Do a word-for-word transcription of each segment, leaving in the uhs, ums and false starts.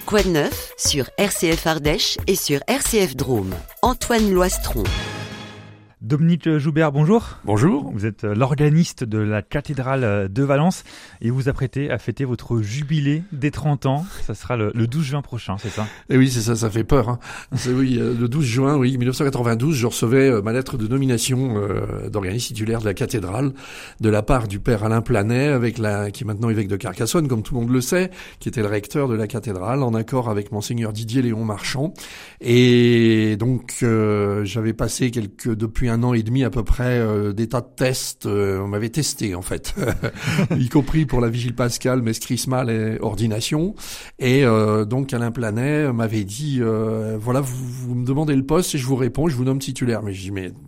Quoi de neuf sur R C F Ardèche et sur R C F Drôme. Antoine Loistron. Dominique Joubert, bonjour. Bonjour. Vous êtes l'organiste de la cathédrale de Valence et vous vous apprêtez à fêter votre jubilé des trente ans. Ça sera le, le douze juin prochain, c'est ça? Et oui, c'est ça, ça fait peur. Hein. C'est, oui, le douze juin, oui, mille neuf cent quatre-vingt-douze, je recevais ma lettre de nomination euh, d'organiste titulaire de la cathédrale de la part du père Alain Planet, avec la, qui est maintenant évêque de Carcassonne, comme tout le monde le sait, qui était le recteur de la cathédrale, en accord avec monseigneur Didier Léon Marchand. Et donc, euh, j'avais passé quelques, depuis un an et demi à peu près, euh, des tas de tests. Euh, on m'avait testé en fait, y compris pour la vigile pascale, messe chrismale et ordination. Et euh, donc Alain Planet m'avait dit euh, voilà, vous, vous me demandez le poste et je vous réponds, je vous nomme titulaire. Mais je dis mais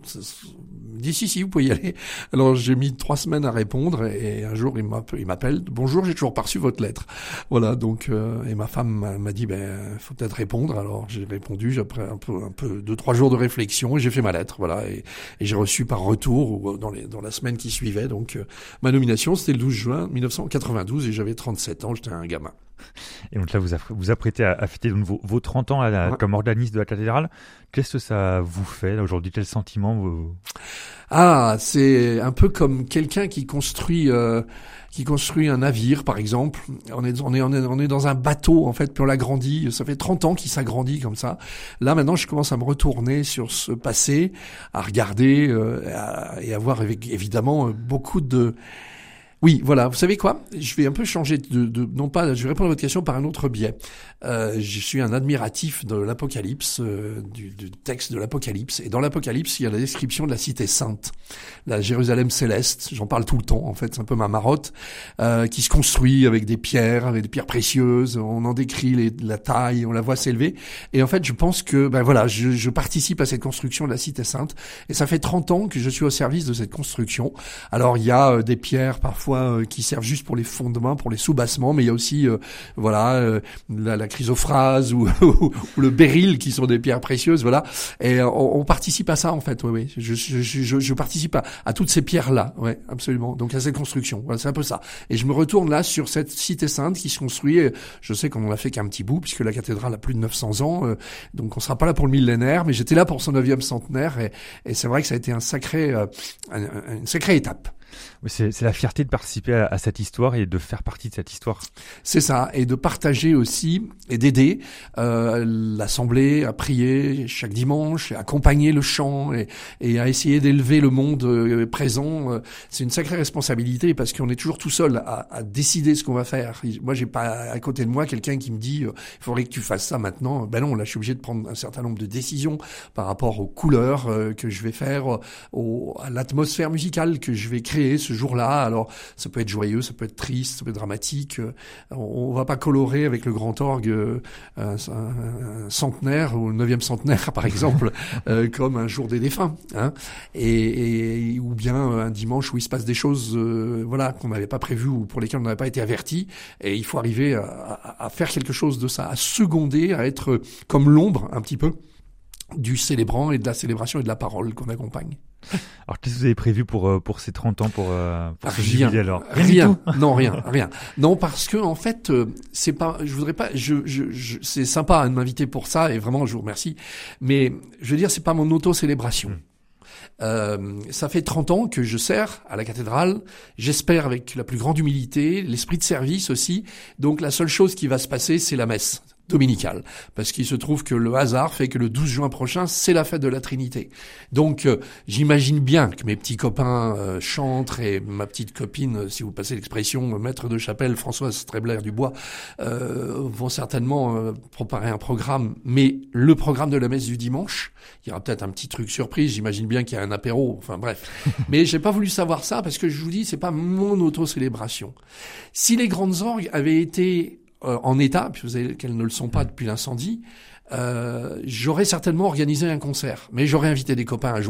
il dit si si vous pouvez y aller. Alors j'ai mis trois semaines à répondre et un jour il m'appelle, il m'appelle bonjour, j'ai toujours pas reçu votre lettre. Voilà, donc euh, et ma femme m'a, m'a dit ben faut peut-être répondre. Alors j'ai répondu, après un peu un peu deux trois jours de réflexion et j'ai fait ma lettre. Voilà, et, et j'ai reçu par retour ou dans les dans la semaine qui suivait donc euh, ma nomination. C'était le douze juin mille neuf cent quatre-vingt-douze et j'avais trente-sept ans, j'étais un gamin. Et donc là, vous vous apprêtez à, à fêter donc vos, vos trente ans à la, ouais. comme organiste de la cathédrale. Qu'est-ce que ça vous fait là, aujourd'hui? Quel sentiment vous... Ah, c'est un peu comme quelqu'un qui construit euh, qui construit un navire, par exemple. On est on est on est on est dans un bateau en fait, puis on l'agrandit. Ça fait trente ans qu'il s'agrandit comme ça. Là maintenant, je commence à me retourner sur ce passé, à regarder euh, à, et à voir avec, évidemment beaucoup de Oui, voilà. Vous savez quoi? Je vais un peu changer de, de, non pas, je vais répondre à votre question par un autre biais. Euh, je suis un admiratif de l'Apocalypse, euh, du, du texte de l'Apocalypse. Et dans l'Apocalypse, il y a la description de la cité sainte, la Jérusalem céleste. J'en parle tout le temps, en fait. C'est un peu ma marotte, euh, qui se construit avec des pierres, avec des pierres précieuses. On en décrit les, la taille, on la voit s'élever. Et en fait, je pense que, ben voilà, je, je participe à cette construction de la cité sainte. Et ça fait trente ans que je suis au service de cette construction. Alors, il y a euh, des pierres, parfois, qui servent juste pour les fondements, pour les soubassements, mais il y a aussi euh, voilà euh, la, la chrysophrase ou, ou, ou le béryl qui sont des pierres précieuses, voilà. Et on, on participe à ça en fait, oui, oui. Je, je, je, je participe à, à toutes ces pierres là, ouais, absolument. Donc à cette construction, voilà, c'est un peu ça. Et je me retourne là sur cette cité sainte qui se construit. Je sais qu'on en a fait qu'un petit bout puisque la cathédrale a plus de neuf cents ans, euh, donc on sera pas là pour le millénaire, mais j'étais là pour son neuvième centenaire et, et c'est vrai que ça a été un sacré, euh, un, une sacrée étape. C'est, c'est la fierté de participer à, à cette histoire et de faire partie de cette histoire. C'est ça, et de partager aussi et d'aider euh, l'Assemblée à prier chaque dimanche, à accompagner le chant et, et à essayer d'élever le monde euh, présent. C'est une sacrée responsabilité parce qu'on est toujours tout seul à, à décider ce qu'on va faire. Moi, j'ai pas à côté de moi quelqu'un qui me dit euh, il faudrait que tu fasses ça maintenant. Ben non, là, je suis obligé de prendre un certain nombre de décisions par rapport aux couleurs euh, que je vais faire, au, à l'atmosphère musicale que je vais créer ce jour-là. Alors, ça peut être joyeux, ça peut être triste, ça peut être dramatique. On, on va pas colorer avec le grand orgue euh, un, un, un centenaire ou le neuvième centenaire, par exemple, euh, comme un jour des défunts, hein. Et, et ou bien un dimanche où il se passe des choses, euh, voilà, qu'on n'avait pas prévues ou pour lesquelles on n'avait pas été averti. Et il faut arriver à, à, à faire quelque chose de ça, à seconder, à être comme l'ombre un petit peu du célébrant et de la célébration et de la parole qu'on accompagne. Alors, qu'est-ce que vous avez prévu pour pour ces trente ans, pour, pour ce rien, jubilé alors? Rien, non, rien, rien. Non, parce que en fait, c'est pas, je voudrais pas, je, je, je c'est sympa hein, de m'inviter pour ça et vraiment, je vous remercie. Mais je veux dire, c'est pas mon auto-célébration. Mmh. Euh, ça fait trente ans que je sers à la cathédrale, j'espère avec la plus grande humilité, l'esprit de service aussi. Donc la seule chose qui va se passer, c'est la messe dominicale, parce qu'il se trouve que le hasard fait que le douze juin prochain, c'est la fête de la Trinité. Donc euh, j'imagine bien que mes petits copains euh, chantres et ma petite copine, si vous passez l'expression, maître de chapelle Françoise Trebler-Dubois, euh, vont certainement euh, préparer un programme, mais le programme de la messe du dimanche, il y aura peut-être un petit truc surprise, j'imagine bien qu'il y a un apéro, enfin bref. Mais j'ai pas voulu savoir ça parce que je vous dis, c'est pas mon auto-célébration. Si les grandes orgues avaient été euh, en état, puis vous savez qu'elles ne le sont pas depuis l'incendie, euh, j'aurais certainement organisé un concert, mais j'aurais invité des copains à jouer.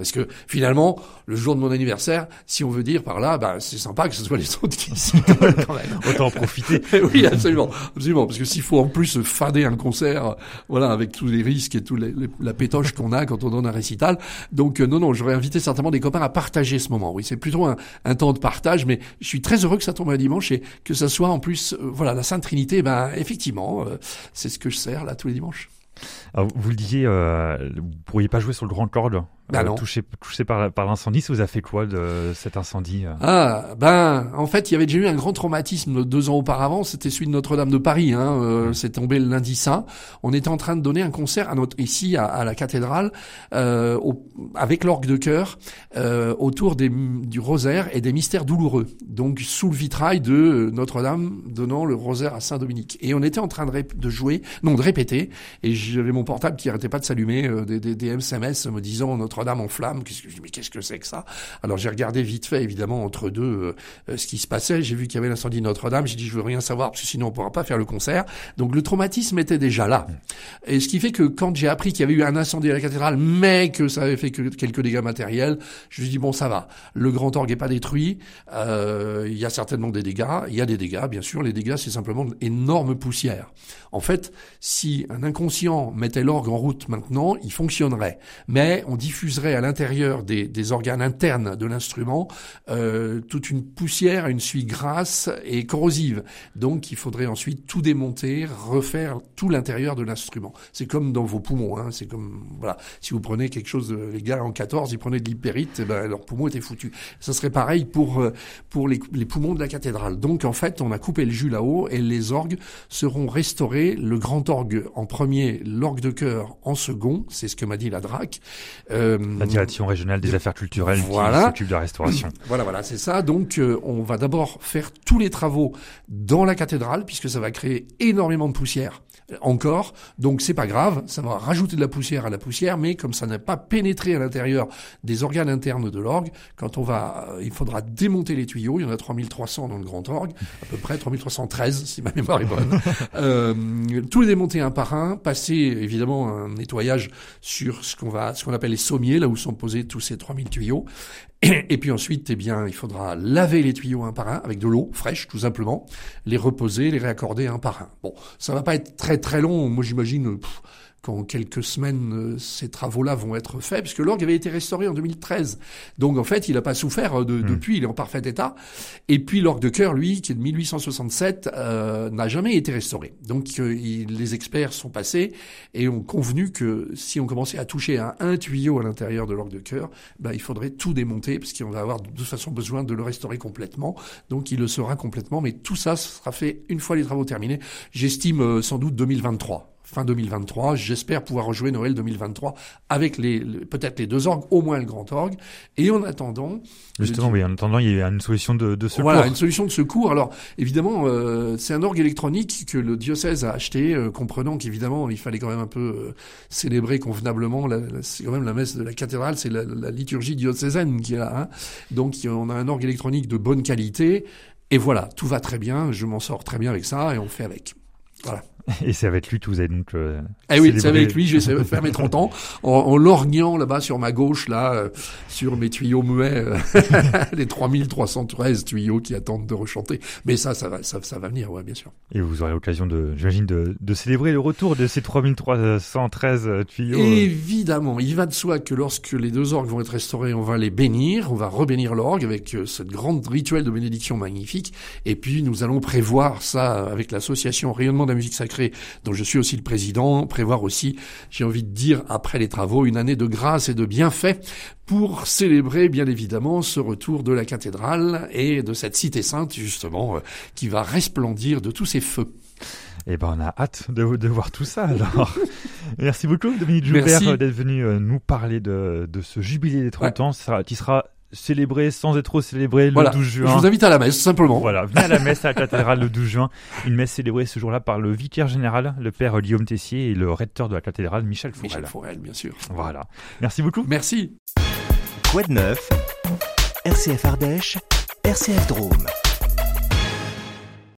Parce que finalement, le jour de mon anniversaire, si on veut dire par là, bah, c'est sympa que ce soit les autres qui s'y donnent quand même. Autant en profiter. Oui, absolument, absolument. Parce que s'il faut en plus fader un concert, voilà, avec tous les risques et toute les, les, la pétoche qu'on a quand on donne un récital. Donc, euh, non, non, j'aurais invité certainement des copains à partager ce moment. Oui, c'est plutôt un, un temps de partage, mais je suis très heureux que ça tombe un dimanche et que ça soit en plus, euh, voilà, la Sainte Trinité, ben, effectivement, euh, c'est ce que je sers là tous les dimanches. Alors, vous le disiez, euh, vous pourriez pas jouer sur le grand orgue, bah euh, non. touché, touché par, par l'incendie. Ça vous a fait quoi de cet incendie? Ah, ben, en fait, il y avait déjà eu un grand traumatisme deux ans auparavant. C'était celui de Notre-Dame de Paris. Hein. Euh, mmh. C'est tombé le lundi saint. On était en train de donner un concert à notre ici à, à la cathédrale euh, au, avec l'orgue de chœur euh, autour des, du rosaire et des mystères douloureux. Donc sous le vitrail de Notre-Dame donnant le rosaire à Saint-Dominique. Et on était en train de, ré, de jouer, non, de répéter. Et j'avais mon portable qui arrêtait pas de s'allumer, euh, des, des, des S M S me disant Notre-Dame en flammes. Qu'est-ce que je dis, mais qu'est-ce que c'est que ça? Alors j'ai regardé vite fait, évidemment, entre deux, euh, ce qui se passait. J'ai vu qu'il y avait l'incendie de Notre-Dame. J'ai dit, je veux rien savoir parce que sinon on pourra pas faire le concert. Donc le traumatisme était déjà là. Et ce qui fait que quand j'ai appris qu'il y avait eu un incendie à la cathédrale, mais que ça avait fait que quelques dégâts matériels, je me suis dit, bon, ça va. Le grand orgue est pas détruit. Euh, il y a certainement des dégâts. Il y a des dégâts, bien sûr. Les dégâts, c'est simplement d'énormes poussières. En fait, si un inconscient mettait l'orgue en route maintenant, il fonctionnerait. Mais on diffuserait à l'intérieur des, des organes internes de l'instrument euh, toute une poussière, une suie grasse et corrosive. Donc, il faudrait ensuite tout démonter, refaire tout l'intérieur de l'instrument. C'est comme dans vos poumons. Hein. C'est comme, voilà, si vous prenez quelque chose, les gars en quatorze, ils prenaient de l'hypérite, eh ben, leurs poumons étaient foutus. Ça serait pareil pour pour les, les poumons de la cathédrale. Donc, en fait, on a coupé le jus là-haut et les orgues seront restaurés. Le grand orgue en premier, l'orgue de chœur en second. C'est ce que m'a dit la D R A C. Euh, la direction régionale des affaires culturelles voilà. qui s'occupe de la restauration. Voilà, voilà, c'est ça. Donc, euh, on va d'abord faire tous les travaux dans la cathédrale, puisque ça va créer énormément de poussière encore. Donc, c'est pas grave. Ça va rajouter de la poussière à la poussière, mais comme ça n'a pas pénétré à l'intérieur des organes internes de l'orgue, quand on va, euh, il faudra démonter les tuyaux. Il y en a trois mille trois cents dans le grand orgue, à peu près trois mille trois cent treize, si ma mémoire est bonne. euh, tout les démonter un par un, passer évidemment un nettoyage sur ce qu'on va, ce qu'on appelle les sommiers, là où sont posés tous ces trois mille tuyaux. Et, et puis ensuite, eh bien, il faudra laver les tuyaux un par un avec de l'eau fraîche, tout simplement, les reposer, les réaccorder un par un. Bon, ça va pas être très très long. Moi, j'imagine pff, qu'en quelques semaines, euh, ces travaux-là vont être faits, puisque l'orgue avait été restauré en deux mille treize. Donc, en fait, il n'a pas souffert de, mmh. depuis, il est en parfait état. Et puis, l'orgue de chœur, lui, qui est de mille huit cent soixante-sept, euh, n'a jamais été restauré. Donc, euh, il, les experts sont passés et ont convenu que si on commençait à toucher à un tuyau à l'intérieur de l'orgue de chœur, ben, il faudrait tout démonter, parce qu'on va avoir de toute façon besoin de le restaurer complètement. Donc, il le sera complètement, mais tout ça sera fait une fois les travaux terminés. J'estime euh, sans doute deux mille vingt-trois. Fin deux mille vingt-trois, j'espère pouvoir rejouer Noël deux mille vingt-trois avec les, les peut-être les deux orgues, au moins le grand orgue. Et en attendant, justement, dis, oui, en attendant, il y a une solution de, de secours. Voilà, une solution de secours. Alors, évidemment, euh, c'est un orgue électronique que le diocèse a acheté, euh, comprenant qu'évidemment, il fallait quand même un peu euh, célébrer convenablement. La, la, c'est quand même la messe de la cathédrale, c'est la, la liturgie diocésaine qui est là. Hein. Donc, on a un orgue électronique de bonne qualité. Et voilà, tout va très bien. Je m'en sors très bien avec ça et on fait avec. Voilà. Et c'est avec lui que vous avez donc euh, Eh oui, c'est avec lui, j'ai fait mes trente ans, en, en lorgnant là-bas sur ma gauche, là, euh, sur mes tuyaux muets, euh, les trois mille trois cent treize tuyaux qui attendent de rechanter. Mais ça, ça va, ça, ça va venir, ouais, bien sûr. Et vous aurez l'occasion de, j'imagine, de, de célébrer le retour de ces trois mille trois cent treize tuyaux. Évidemment, il va de soi que lorsque les deux orgues vont être restaurés, on va les bénir, on va rebénir l'orgue avec euh, cette grande rituel de bénédiction magnifique. Et puis, nous allons prévoir ça avec l'association Rayonnement de la musique sacrée, dont je suis aussi le président, prévoir aussi, j'ai envie de dire, après les travaux, une année de grâce et de bienfaits pour célébrer, bien évidemment, ce retour de la cathédrale et de cette cité sainte, justement, euh, qui va resplendir de tous ses feux. Eh ben, on a hâte de, de voir tout ça, alors. Merci beaucoup, Dominique Joubert, d'être venu euh, nous parler de, de ce jubilé des trente ouais. ans, ça, qui sera célébré sans être trop célébré le voilà. douze juin. Je vous invite à la messe, simplement. Voilà, venez à la messe à la cathédrale le douze juin. Une messe célébrée ce jour-là par le vicaire général, le père Guillaume Tessier, et le recteur de la cathédrale, Michel Forel. Michel Forel, bien sûr. Voilà. Merci beaucoup. Merci. Quoi de neuf? R C F Ardèche, R C F Drôme.